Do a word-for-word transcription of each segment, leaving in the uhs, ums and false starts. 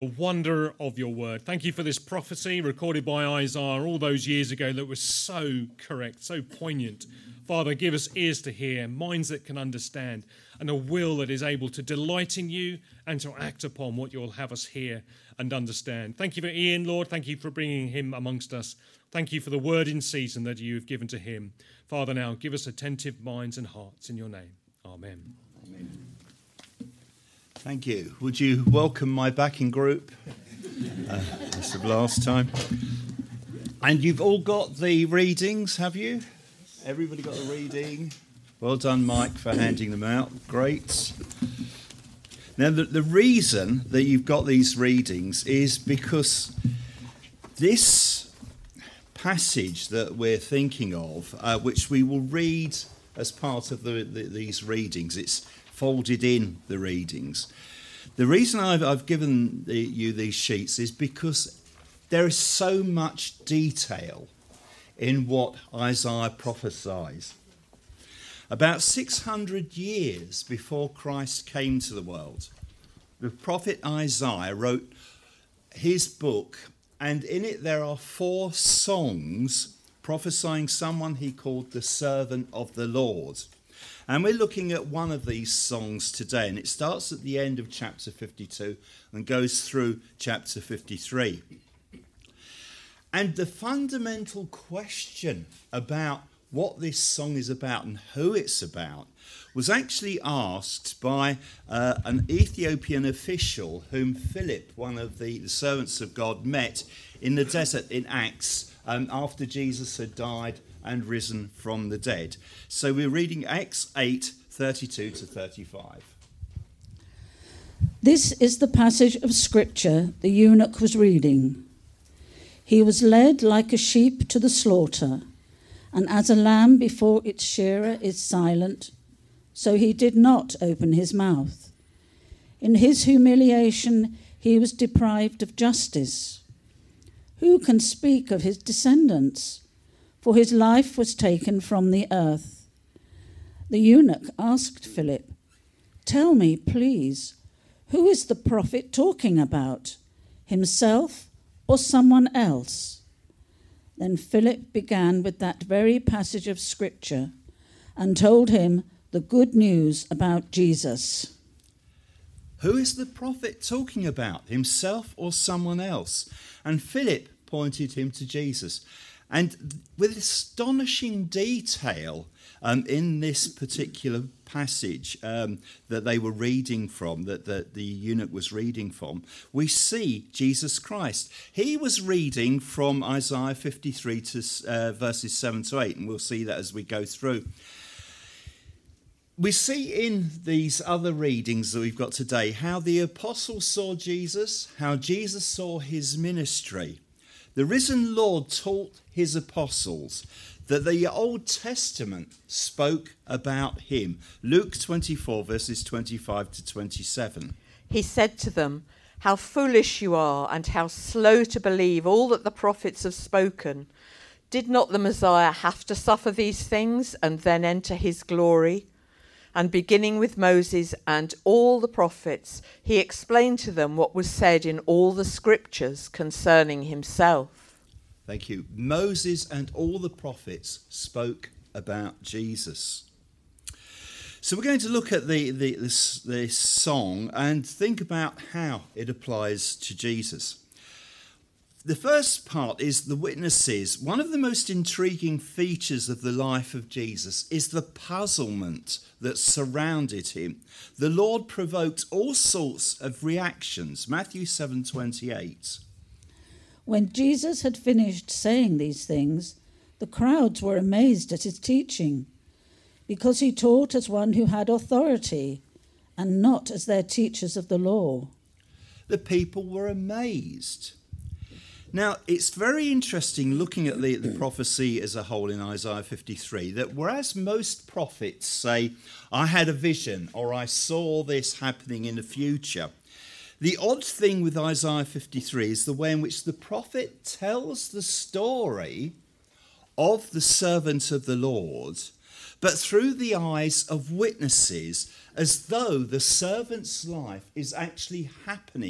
The wonder of your word. Thank you for this prophecy recorded by Isaiah all those years ago that was so correct, so poignant. Father, give us ears to hear, minds that can understand, and a will that is able to delight in you and to act upon what you'll have us hear and understand. Thank you for Ian, Lord. Thank you for bringing him amongst us. Thank you for the word in season that you have given to him. Father, now give us attentive minds and hearts in your name. Amen. Amen. Thank you. Would you welcome my backing group? Uh, as of last time. And you've all got the readings, have you? Everybody got the reading? Well done, Mike, for handing them out. Great. Now, the, the reason that you've got these readings is because this passage that we're thinking of, uh, which we will read as part of the, the, these readings, it's folded in the readings. The reason I've, I've given the, you these sheets is because there is so much detail in what Isaiah prophesies. About six hundred years before Christ came to the world, the prophet Isaiah wrote his book, and in it there are four songs prophesying someone he called the servant of the Lord. And we're looking at one of these songs today, and it starts at the end of chapter fifty-two and goes through chapter fifty-three. And the fundamental question about what this song is about and who it's about was actually asked by uh, an Ethiopian official whom Philip, one of the, the servants of God, met in the desert in Acts um, after Jesus had died and risen from the dead. So we're reading Acts eight, thirty-two to thirty-five. This is the passage of scripture the eunuch was reading. He was led like a sheep to the slaughter, and as a lamb before its shearer is silent, so he did not open his mouth. In his humiliation he was deprived of justice. Who can speak of his descendants? For his life was taken from the earth. The eunuch asked Philip, "Tell me, please, who is the prophet talking about, himself or someone else?" Then Philip began with that very passage of scripture and told him the good news about Jesus. Who is the prophet talking about, himself or someone else? And Philip pointed him to Jesus. And with astonishing detail um, in this particular passage um, that they were reading from, that, that the eunuch was reading from, we see Jesus Christ. He was reading from Isaiah fifty-three to uh, verses seven to eight, and we'll see that as we go through. We see in these other readings that we've got today how the apostles saw Jesus, how Jesus saw his ministry. The risen Lord taught his apostles that the Old Testament spoke about him. Luke twenty-four, verses twenty-five to twenty-seven. He said to them, "How foolish you are, and how slow to believe all that the prophets have spoken. Did not the Messiah have to suffer these things and then enter his glory?" And beginning with Moses and all the prophets, he explained to them what was said in all the scriptures concerning himself. Thank you. Moses and all the prophets spoke about Jesus. So we're going to look at the, the this, this song and think about how it applies to Jesus. The first part is the witnesses. One of the most intriguing features of the life of Jesus is the puzzlement that surrounded him. The Lord provoked all sorts of reactions. Matthew seven twenty-eight. When Jesus had finished saying these things, the crowds were amazed at his teaching, because he taught as one who had authority and not as their teachers of the law. The people were amazed. Now, it's very interesting looking at the, the prophecy as a whole in Isaiah fifty-three, that whereas most prophets say, "I had a vision," or "I saw this happening in the future," the odd thing with Isaiah fifty-three is the way in which the prophet tells the story of the servant of the Lord, but through the eyes of witnesses, as though the servant's life is actually happening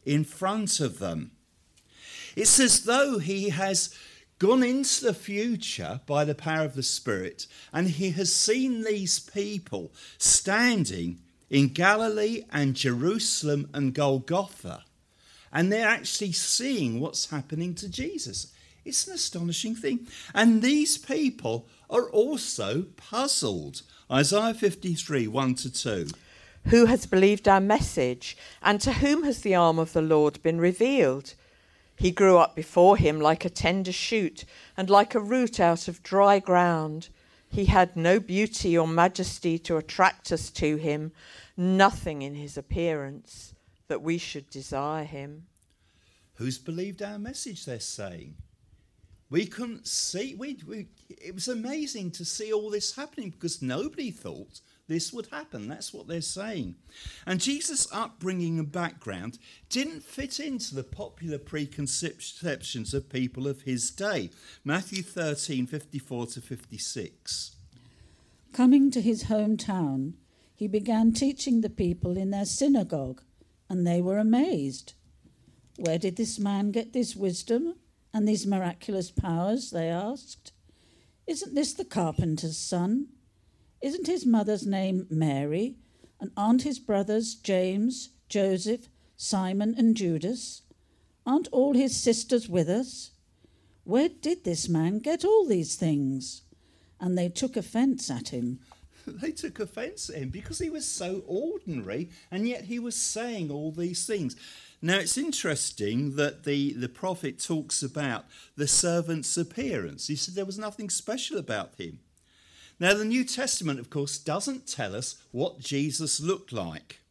in front of them. It's as though he has gone into the future by the power of the Spirit, and he has seen these people standing in Galilee and Jerusalem and Golgotha, and they're actually seeing what's happening to Jesus. It's an astonishing thing. And these people are also puzzled. Isaiah fifty-three, one to two. Who has believed our message, and to whom has the arm of the Lord been revealed? He grew up before him like a tender shoot, and like a root out of dry ground. He had no beauty or majesty to attract us to him, nothing in his appearance that we should desire him. Who's believed our message, they're saying? We couldn't see, we, we, it was amazing to see all this happening because nobody thought this would happen. That's what they're saying. And Jesus' upbringing and background didn't fit into the popular preconceptions of people of his day. Matthew thirteen, fifty-four to fifty-six. Coming to his hometown, he began teaching the people in their synagogue, and they were amazed. Where did this man get this wisdom and these miraculous powers? They asked. Isn't this the carpenter's son? Isn't his mother's name Mary? And aren't his brothers James, Joseph, Simon, and Judas? Aren't all his sisters with us? Where did this man get all these things? And they took offence at him. They took offence at him because he was so ordinary, and yet he was saying all these things. Now, it's interesting that the, the prophet talks about the servant's appearance. He said there was nothing special about him. Now, the New Testament, of course, doesn't tell us what Jesus looked like.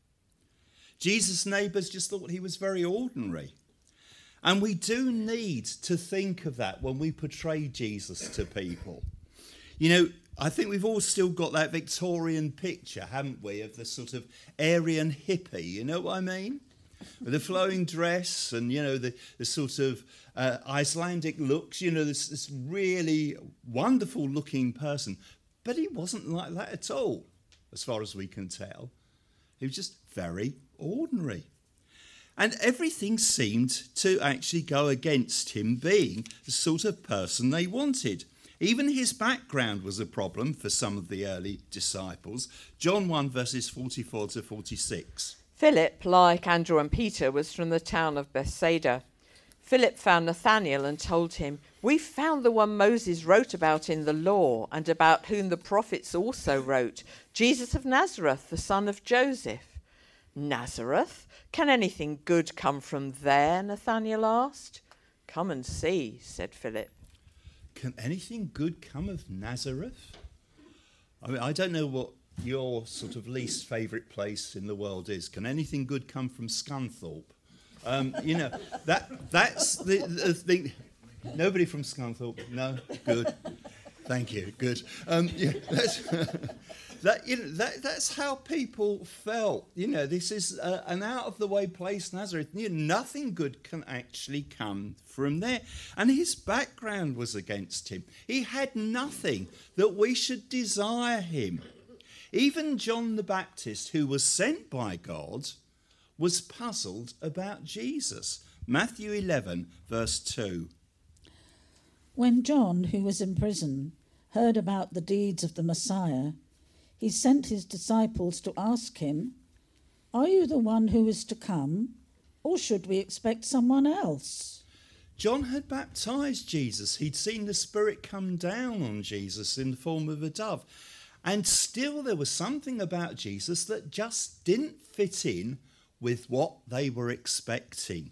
Jesus' neighbours just thought he was very ordinary. And we do need to think of that when we portray Jesus to people. You know, I think we've all still got that Victorian picture, haven't we, of the sort of Aryan hippie, you know what I mean? With the flowing dress and, you know, the, the sort of uh, Icelandic looks, you know, this, this really wonderful looking person. But he wasn't like that at all, as far as we can tell. He was just very ordinary. And everything seemed to actually go against him being the sort of person they wanted. Even his background was a problem for some of the early disciples. John one, verses forty-four to forty-six. Philip, like Andrew and Peter, was from the town of Bethsaida. Philip found Nathanael and told him, "We found the one Moses wrote about in the law, and about whom the prophets also wrote, Jesus of Nazareth, the son of Joseph." "Nazareth? Can anything good come from there?" Nathanael asked. "Come and see," said Philip. Can anything good come of Nazareth? I mean, I don't know what your sort of least favourite place in the world is. Can anything good come from Scunthorpe? Um, you know, that that's the, the thing. Nobody from Scunthorpe? No? Good. Thank you. Good. Um, yeah, that's, that, you know, that, that's how people felt. You know, this is uh, an out-of-the-way place, Nazareth. You know, nothing good can actually come from there. And his background was against him. He had nothing that we should desire him. Even John the Baptist, who was sent by God, was puzzled about Jesus. Matthew eleven, verse two. When John, who was in prison, heard about the deeds of the Messiah, he sent his disciples to ask him, "Are you the one who is to come, or should we expect someone else?" John had baptized Jesus. He'd seen the Spirit come down on Jesus in the form of a dove. And still there was something about Jesus that just didn't fit in with what they were expecting.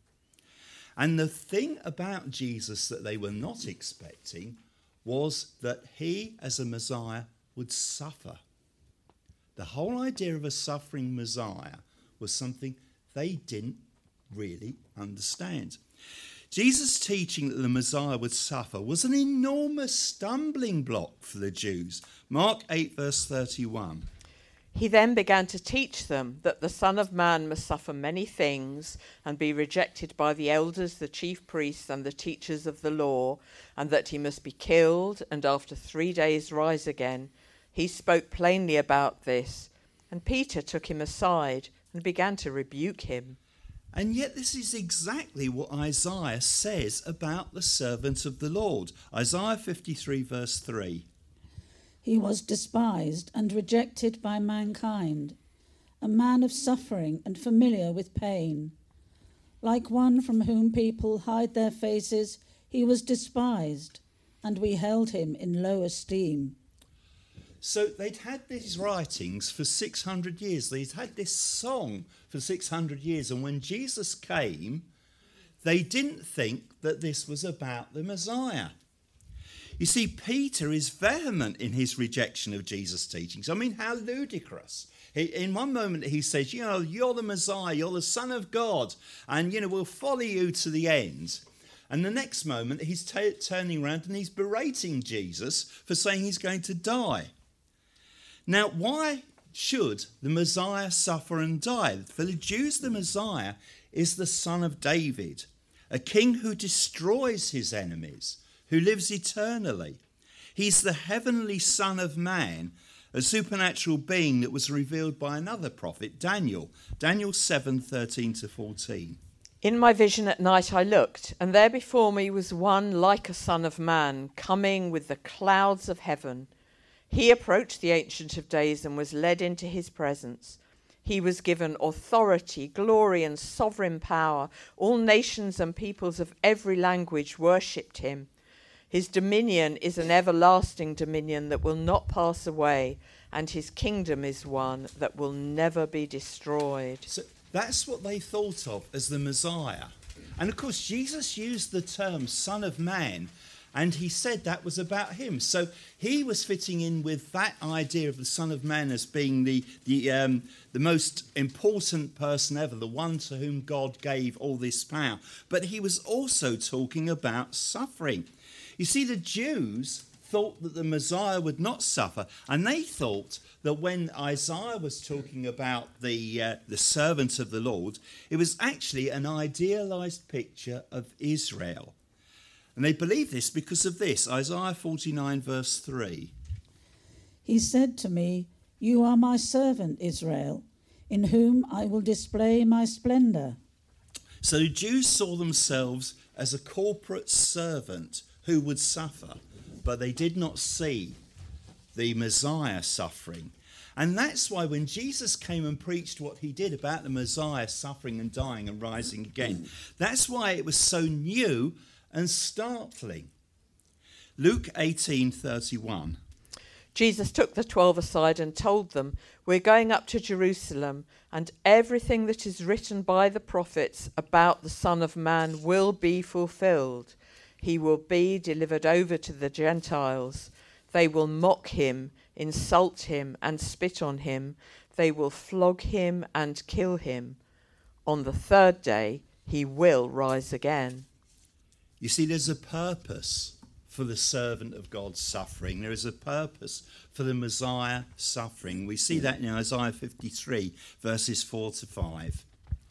And the thing about Jesus that they were not expecting was that he, as a Messiah, would suffer. The whole idea of a suffering Messiah was something they didn't really understand. Jesus' teaching that the Messiah would suffer was an enormous stumbling block for the Jews. Mark eight, verse thirty-one. He then began to teach them that the Son of Man must suffer many things and be rejected by the elders, the chief priests, and the teachers of the law, and that he must be killed and after three days rise again. He spoke plainly about this, and Peter took him aside and began to rebuke him. And yet this is exactly what Isaiah says about the servant of the Lord. Isaiah fifty-three verse three. He was despised and rejected by mankind, a man of suffering and familiar with pain. Like one from whom people hide their faces, he was despised, and we held him in low esteem. So they'd had these writings for six hundred years. They'd had this song for six hundred years. And when Jesus came, they didn't think that this was about the Messiah. You see, Peter is vehement in his rejection of Jesus' teachings. I mean, how ludicrous. He, in one moment he says, you know, you're the Messiah, you're the Son of God, and, you know, we'll follow you to the end. And the next moment he's t- turning around and he's berating Jesus for saying he's going to die. Now, why should the Messiah suffer and die? For the Jews, the Messiah is the son of David, a king who destroys his enemies, who lives eternally. He's the heavenly Son of Man, a supernatural being that was revealed by another prophet, Daniel. Daniel seven, thirteen to fourteen. In my vision at night I looked, and there before me was one like a son of man, coming with the clouds of heaven. He approached the Ancient of Days and was led into his presence. He was given authority, glory, and sovereign power. All nations and peoples of every language worshipped him. His dominion is an everlasting dominion that will not pass away, and his kingdom is one that will never be destroyed. So that's what they thought of as the Messiah. And of course, Jesus used the term Son of Man, and he said that was about him. So he was fitting in with that idea of the Son of Man as being the, the, um, the most important person ever, the one to whom God gave all this power. But he was also talking about suffering. You see, the Jews thought that the Messiah would not suffer, and they thought that when Isaiah was talking about the uh, the servant of the Lord, it was actually an idealized picture of Israel. And they believed this because of this, Isaiah forty-nine verse three. He said to me, "You are my servant, Israel, in whom I will display my splendor." So the Jews saw themselves as a corporate servant who would suffer, but they did not see the Messiah suffering. And that's why when Jesus came and preached what he did about the Messiah suffering and dying and rising again, that's why it was so new and startling. Luke eighteen thirty-one. Jesus took the twelve aside and told them, "We're going up to Jerusalem, and everything that is written by the prophets about the Son of Man will be fulfilled. He will be delivered over to the Gentiles. They will mock him, insult him, and spit on him. They will flog him and kill him. On the third day, he will rise again." You see, there's a purpose for the servant of God suffering. There is a purpose for the Messiah suffering. We see that in Isaiah fifty-three, verses four to five.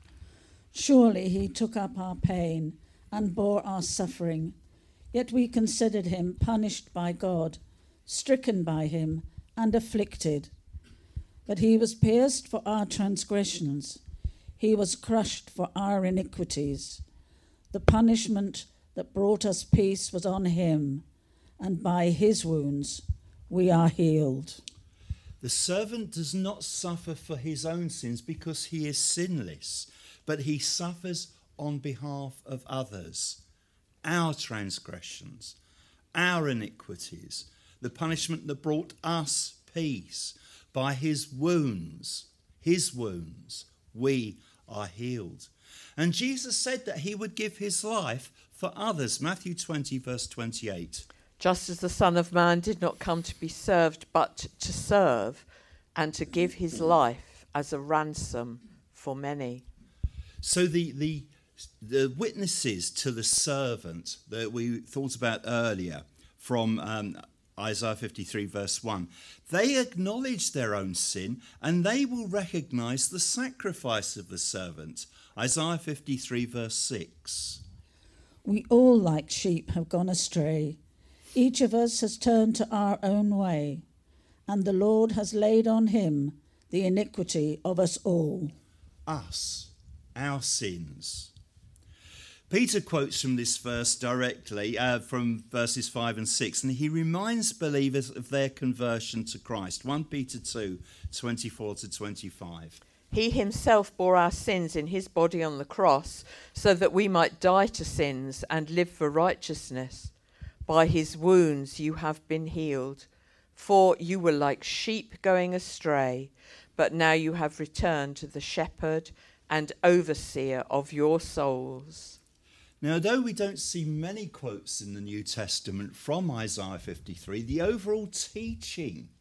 Surely he took up our pain and bore our suffering, yet we considered him punished by God, stricken by him, and afflicted. But he was pierced for our transgressions, he was crushed for our iniquities. The punishment that brought us peace was on him, and by his wounds we are healed. The servant does not suffer for his own sins because he is sinless, but he suffers on behalf of others. Our transgressions, our iniquities, the punishment that brought us peace. By his wounds, his wounds, we are healed. And Jesus said that he would give his life for others. Matthew twenty, verse twenty-eight. Just as the Son of Man did not come to be served, but to serve, and to give his life as a ransom for many. So the the the witnesses to the servant that we thought about earlier from um, Isaiah fifty-three, verse one, they acknowledge their own sin and they will recognize the sacrifice of the servant. Isaiah fifty-three, verse six. We all, like sheep, have gone astray. Each of us has turned to our own way, and the Lord has laid on him the iniquity of us all. Us. our sins. Peter quotes from this verse directly uh, from verses five and six, and he reminds believers of their conversion to Christ. First Peter two, twenty-four to twenty-five. He himself bore our sins in his body on the cross, so that we might die to sins and live for righteousness. By his wounds you have been healed, for you were like sheep going astray, but now you have returned to the shepherd and overseer of your souls. Now, though we don't see many quotes in the New Testament from Isaiah fifty-three, the overall teaching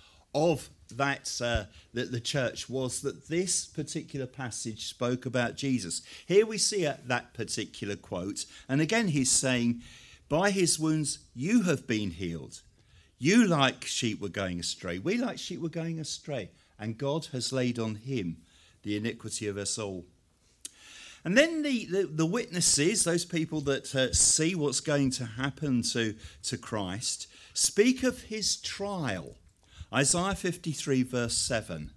of that uh, that the church was that this particular passage spoke about Jesus. Here we see uh, that particular quote, and again he's saying, by his wounds you have been healed. You like sheep were going astray. We like sheep were going astray, and God has laid on him the iniquity of us all. And then the, the, the witnesses, those people that uh, see what's going to happen to, to Christ, speak of his trial. Isaiah fifty-three, verse seven.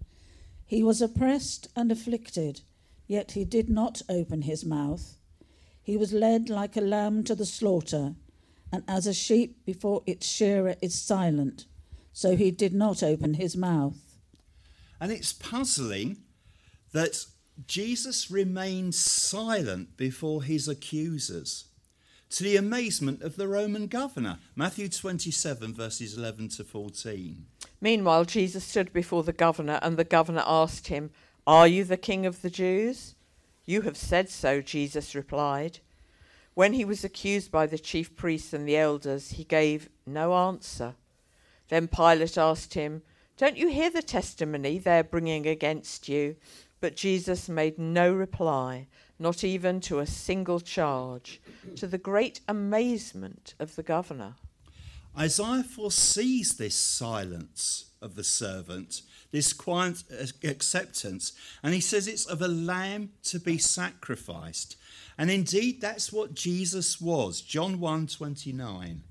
He was oppressed and afflicted, yet he did not open his mouth. He was led like a lamb to the slaughter, and as a sheep before its shearer is silent, so he did not open his mouth. And it's puzzling that Jesus remained silent before his accusers, to the amazement of the Roman governor. Matthew twenty-seven, verses eleven to fourteen. Meanwhile, Jesus stood before the governor, and the governor asked him, "Are you the king of the Jews?" "You have said so," Jesus replied. When he was accused by the chief priests and the elders, he gave no answer. Then Pilate asked him, "Don't you hear the testimony they're bringing against you?" But Jesus made no reply, not even to a single charge, to the great amazement of the governor. Isaiah foresees this silence of the servant, this quiet acceptance, and he says it's of a lamb to be sacrificed. And indeed, that's what Jesus was. John one twenty-nine.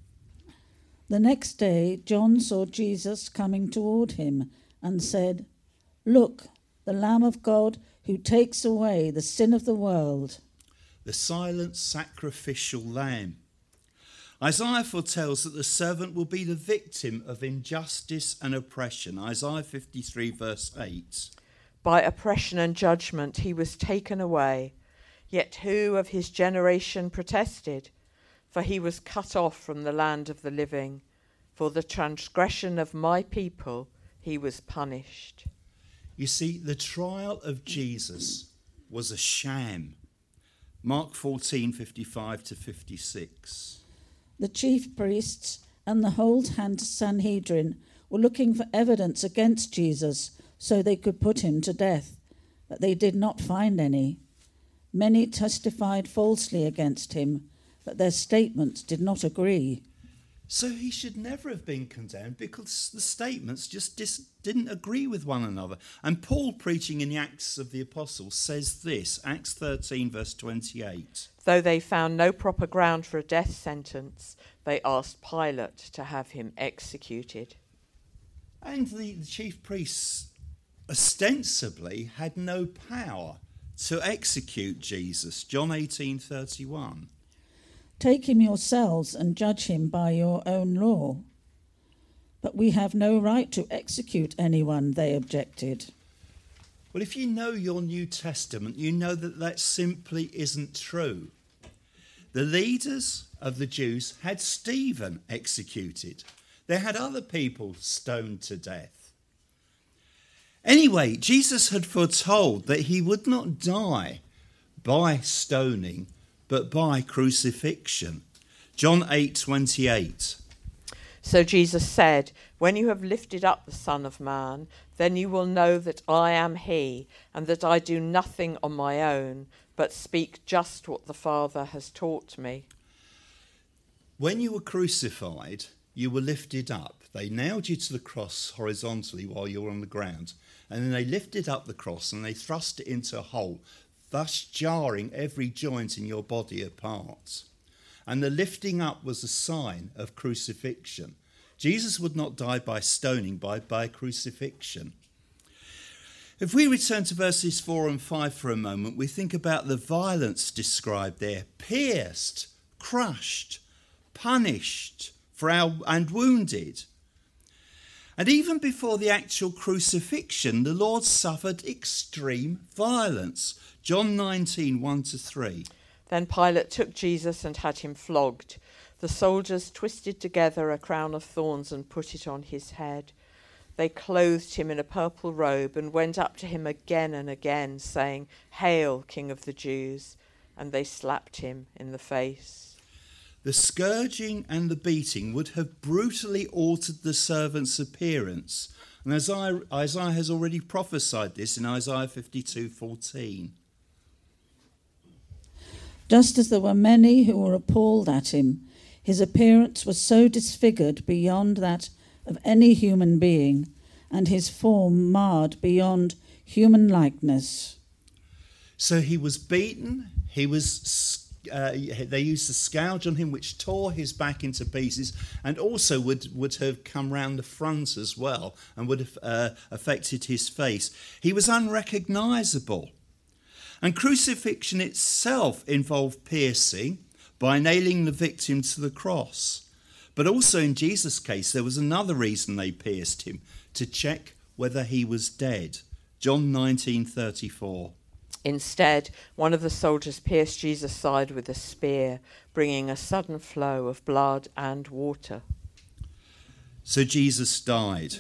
The next day, John saw Jesus coming toward him and said, "Look, the Lamb of God who takes away the sin of the world." The silent sacrificial lamb. Isaiah foretells that the servant will be the victim of injustice and oppression. Isaiah fifty-three, verse eight. By oppression and judgment he was taken away. Yet who of his generation protested? For he was cut off from the land of the living. For the transgression of my people he was punished. You see, the trial of Jesus was a sham. Mark fourteen, fifty-five to fifty-six. The chief priests and the whole Sanhedrin were looking for evidence against Jesus so they could put him to death, but they did not find any. Many testified falsely against him, but their statements did not agree. So he should never have been condemned because the statements just dis- didn't agree with one another. And Paul, preaching in the Acts of the Apostles, says this, Acts thirteen, verse twenty-eight. Though they found no proper ground for a death sentence, they asked Pilate to have him executed. And the, the chief priests ostensibly had no power to execute Jesus. John eighteen, thirty-one. Take him yourselves and judge him by your own law. But we have no right to execute anyone, they objected. Well, if you know your New Testament, you know that that simply isn't true. The leaders of the Jews had Stephen executed. They had other people stoned to death. Anyway, Jesus had foretold that he would not die by stoning, but by crucifixion. John eight, twenty-eight. So Jesus said, "When you have lifted up the Son of Man, then you will know that I am he, and that I do nothing on my own, but speak just what the Father has taught me." When you were crucified, you were lifted up. They nailed you to the cross horizontally while you were on the ground, and then they lifted up the cross and they thrust it into a hole, thus jarring every joint in your body apart. And the lifting up was a sign of crucifixion. Jesus would not die by stoning, but by crucifixion. If we return to verses four and five for a moment, we think about the violence described there: pierced, crushed, punished for our, and wounded. And even before the actual crucifixion, the Lord suffered extreme violence. John nineteen, one to three. Then Pilate took Jesus and had him flogged. The soldiers twisted together a crown of thorns and put it on his head. They clothed him in a purple robe and went up to him again and again, saying, "Hail, King of the Jews!" And they slapped him in the face. The scourging and the beating would have brutally altered the servant's appearance. And Isaiah, Isaiah has already prophesied this in Isaiah fifty-two fourteen. Just as there were many who were appalled at him, his appearance was so disfigured beyond that of any human being, and his form marred beyond human likeness. So he was beaten, he was uh, they used a scourge on him which tore his back into pieces, and also would, would have come round the front as well and would have uh, affected his face. He was unrecognisable. And crucifixion itself involved piercing by nailing the victim to the cross. But also in Jesus' case, there was another reason they pierced him: to check whether he was dead. John nineteen thirty-four. Instead, one of the soldiers pierced Jesus' side with a spear, bringing a sudden flow of blood and water. So Jesus died.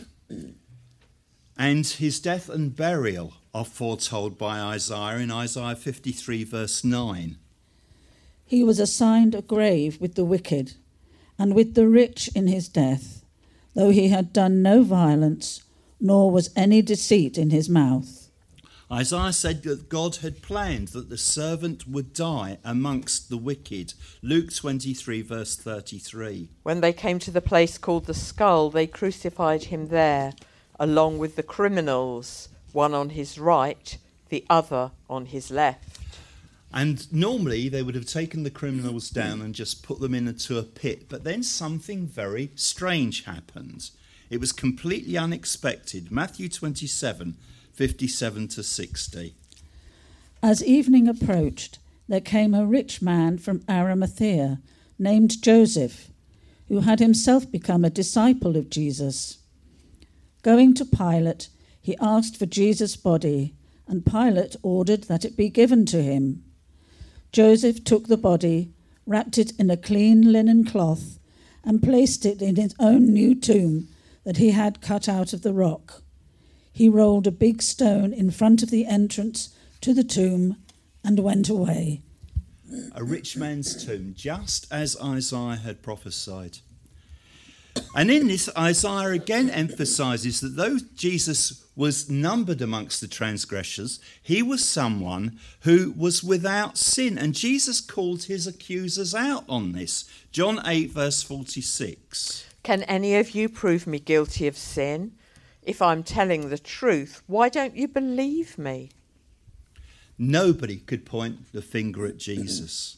And his death and burial are foretold by Isaiah in Isaiah fifty-three verse nine. He was assigned a grave with the wicked, and with the rich in his death, though he had done no violence, nor was any deceit in his mouth. Isaiah said that God had planned that the servant would die amongst the wicked. Luke twenty-three verse thirty-three. When they came to the place called the Skull, they crucified him there, along with the criminals, one on his right, the other on his left. And normally they would have taken the criminals down and just put them into a pit. But then something very strange happened. It was completely unexpected. Matthew twenty-seven, fifty-seven to sixty. As evening approached, there came a rich man from Arimathea named Joseph, who had himself become a disciple of Jesus. Going to Pilate, he asked for Jesus' body, and Pilate ordered that it be given to him. Joseph took the body, wrapped it in a clean linen cloth, and placed it in his own new tomb that he had cut out of the rock. He rolled a big stone in front of the entrance to the tomb and went away. A rich man's tomb, just as Isaiah had prophesied. And in this, Isaiah again emphasises that though Jesus was numbered amongst the transgressors, he was someone who was without sin. And Jesus called his accusers out on this. John eight, verse forty-six. Can any of you prove me guilty of sin? If I'm telling the truth, why don't you believe me? Nobody could point the finger at Jesus.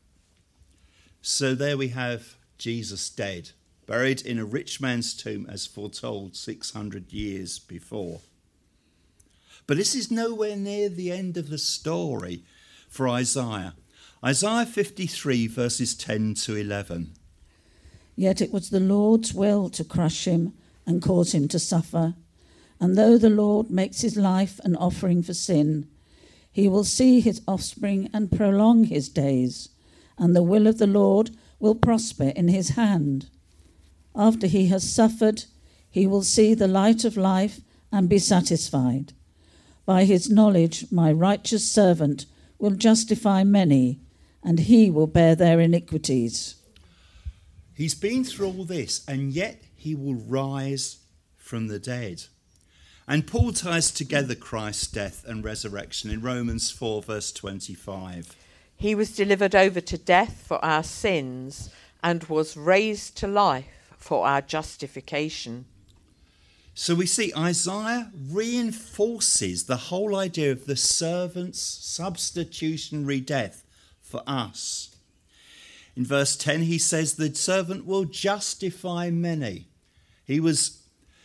So there we have Jesus dead, buried in a rich man's tomb as foretold six hundred years before. But this is nowhere near the end of the story for Isaiah. Isaiah fifty-three verses ten to eleven. Yet it was the Lord's will to crush him and cause him to suffer. And though the Lord makes his life an offering for sin, he will see his offspring and prolong his days, and the will of the Lord will prosper in his hand. After he has suffered, he will see the light of life and be satisfied. By his knowledge, my righteous servant will justify many, and he will bear their iniquities. He's been through all this, and yet he will rise from the dead. And Paul ties together Christ's death and resurrection in Romans four, verse twenty-five. He was delivered over to death for our sins and was raised to life for our justification. So we see Isaiah reinforces the whole idea of the servant's substitutionary death for us. In verse ten, he says the servant will justify many. He was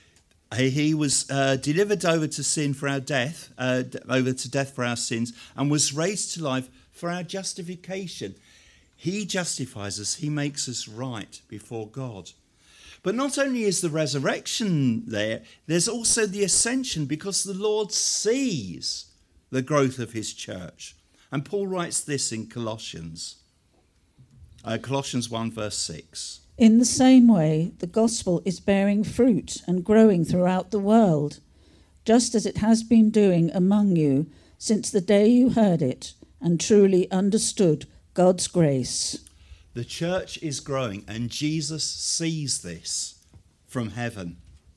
He was uh, delivered over to sin for our death, uh, over to death for our sins, and was raised to life for our justification. He justifies us. He makes us right before God. But not only is the resurrection there, there's also the ascension, because the Lord sees the growth of his church. And Paul writes this in Colossians, uh, Colossians one verse six. In the same way, the gospel is bearing fruit and growing throughout the world, just as it has been doing among you since the day you heard it and truly understood God's grace. The church is growing, and Jesus sees this from heaven.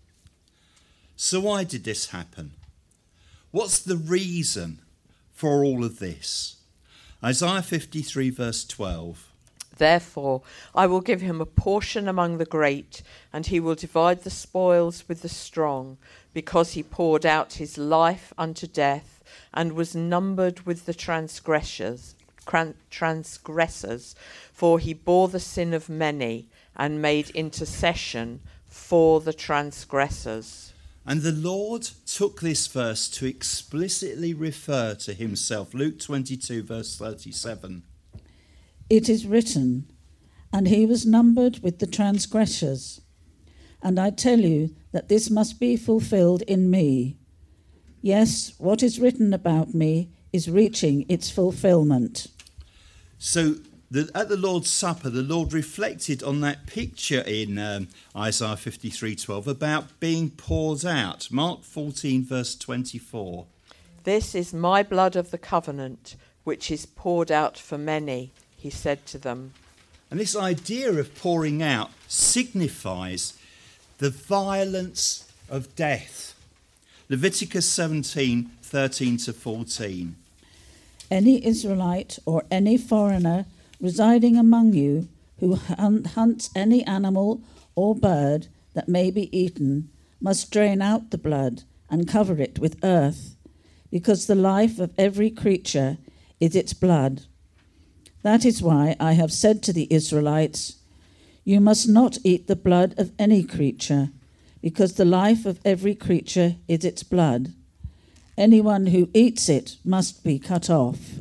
So why did this happen? What's the reason for all of this? Isaiah fifty-three verse twelve. Therefore, I will give him a portion among the great, and he will divide the spoils with the strong, because he poured out his life unto death, and was numbered with the transgressors, transgressors. For he bore the sin of many, and made intercession for the transgressors. And the Lord took this verse to explicitly refer to himself. Luke twenty-two verse thirty-seven. It is written, and he was numbered with the transgressors. And I tell you that this must be fulfilled in me. Yes, what is written about me is reaching its fulfillment. So the, at the Lord's Supper, the Lord reflected on that picture in um, Isaiah fifty-three twelve about being poured out. Mark fourteen verse twenty-four. This is my blood of the covenant, which is poured out for many, he said to them. And this idea of pouring out signifies the violence of death. Leviticus seventeen thirteen to fourteen. Any Israelite or any foreigner residing among you who hunt, hunts any animal or bird that may be eaten must drain out the blood and cover it with earth, because the life of every creature is its blood. That is why I have said to the Israelites, you must not eat the blood of any creature, because the life of every creature is its blood. Anyone who eats it must be cut off.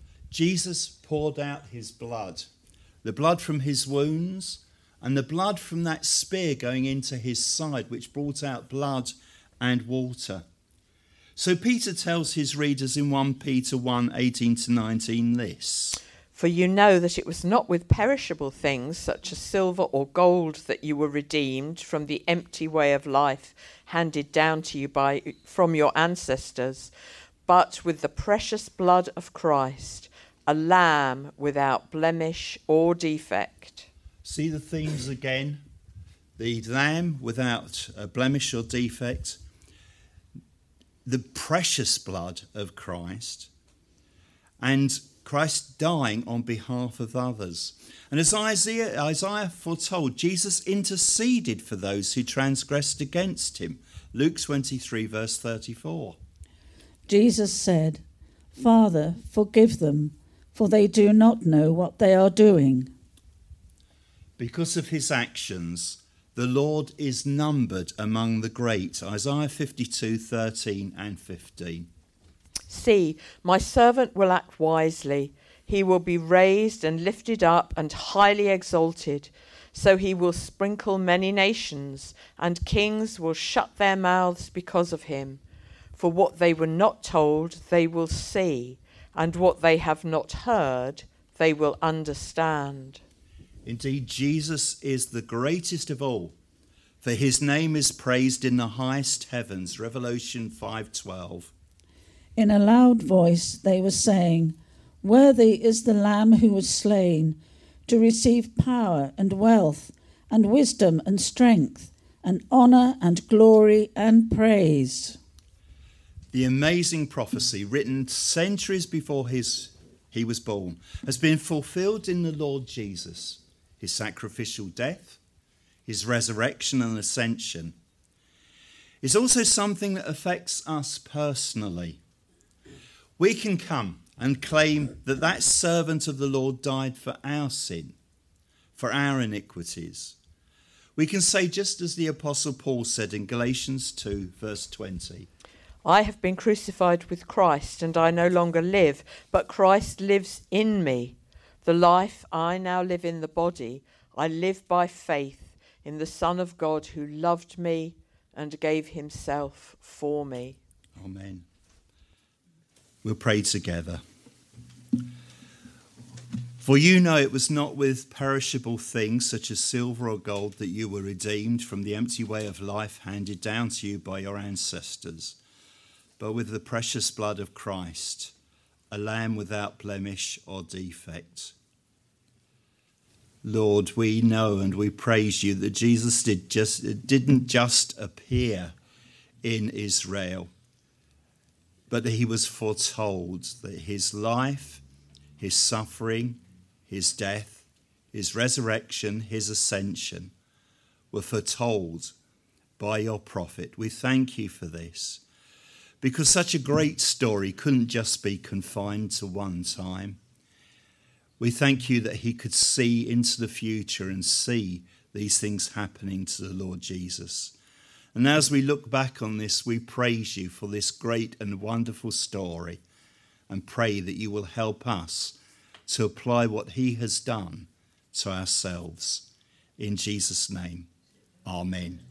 Jesus poured out his blood, the blood from his wounds and the blood from that spear going into his side, which brought out blood and water. So Peter tells his readers in First Peter one eighteen to nineteen this. For you know that it was not with perishable things, such as silver or gold, that you were redeemed from the empty way of life handed down to you by from your ancestors, but with the precious blood of Christ, a lamb without blemish or defect. See the themes again? The lamb without a blemish or defect, the precious blood of Christ, and Christ dying on behalf of others. And as Isaiah, Isaiah foretold, Jesus interceded for those who transgressed against him. Luke twenty-three verse thirty-four. Jesus said, Father, forgive them, for they do not know what they are doing. Because of his actions, the Lord is numbered among the great. Isaiah fifty-two thirteen and fifteen. See, my servant will act wisely. He will be raised and lifted up and highly exalted. So he will sprinkle many nations, and kings will shut their mouths because of him. For what they were not told, they will see, and what they have not heard, they will understand. Indeed, Jesus is the greatest of all, for his name is praised in the highest heavens. Revelation five twelve. In a loud voice they were saying, Worthy is the Lamb who was slain, to receive power and wealth and wisdom and strength and honour and glory and praise. The amazing prophecy written centuries before his, he was born has been fulfilled in the Lord Jesus, his sacrificial death, his resurrection and ascension. It's also something that affects us personally. We can come and claim that that servant of the Lord died for our sin, for our iniquities. We can say just as the Apostle Paul said in Galatians two, verse twenty, I have been crucified with Christ, and I no longer live, but Christ lives in me. The life I now live in the body, I live by faith in the Son of God who loved me and gave himself for me. Amen. We'll pray together. For you know it was not with perishable things such as silver or gold that you were redeemed from the empty way of life handed down to you by your ancestors, but with the precious blood of Christ, a lamb without blemish or defect. Lord, we know and we praise you that Jesus did just, didn't just appear in Israel, but he was foretold that his life, his suffering, his death, his resurrection, his ascension were foretold by your prophet. We thank you for this, because such a great story couldn't just be confined to one time. We thank you that he could see into the future and see these things happening to the Lord Jesus. And as we look back on this, we praise you for this great and wonderful story and pray that you will help us to apply what he has done to ourselves. In Jesus' name, amen.